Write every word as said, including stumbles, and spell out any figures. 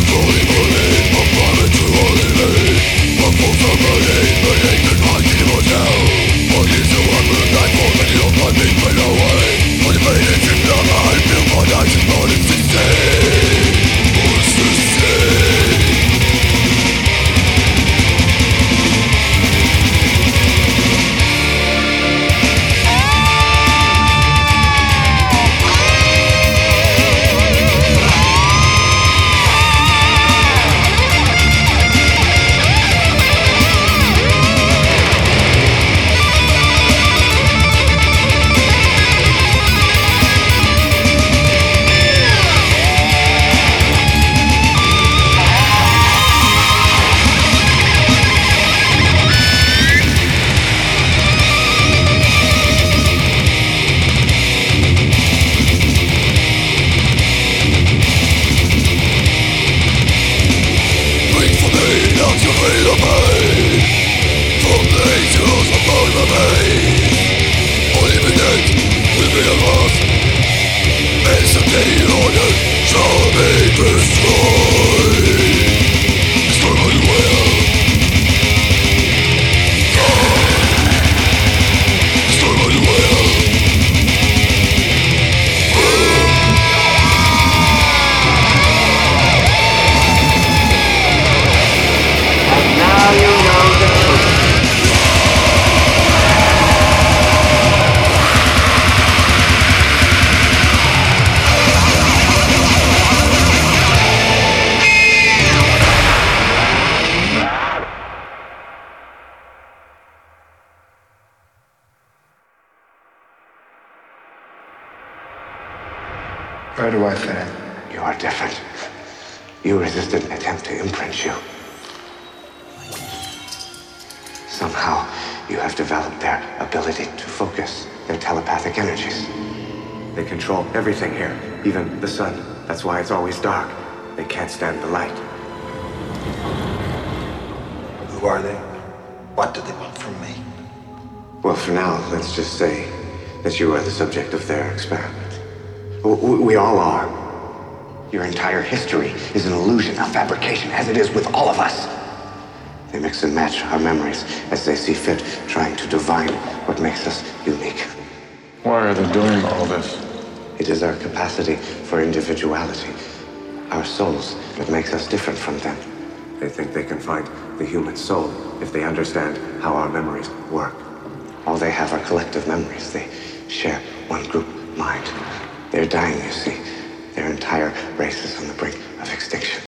Where do I fit in? You are different. You resisted an attempt to imprint you. Somehow, you have developed their ability to focus their telepathic energies. They control everything here, even the sun. That's why it's always dark. They can't stand the light. Who are they? What do they want from me? Well, for now, let's just say that you are the subject of their experiment. W- we all are. Your entire history is an illusion, a fabrication, as it is with all of us. They mix and match our memories as they see fit, trying to divine what makes us unique. Why are they doing all this? It is our capacity for individuality, our souls, that makes us different from them. They think they can find the human soul if they understand how our memories work. All they have are collective memories. They share one group mind. They're dying, you see. Their entire race is on the brink of extinction.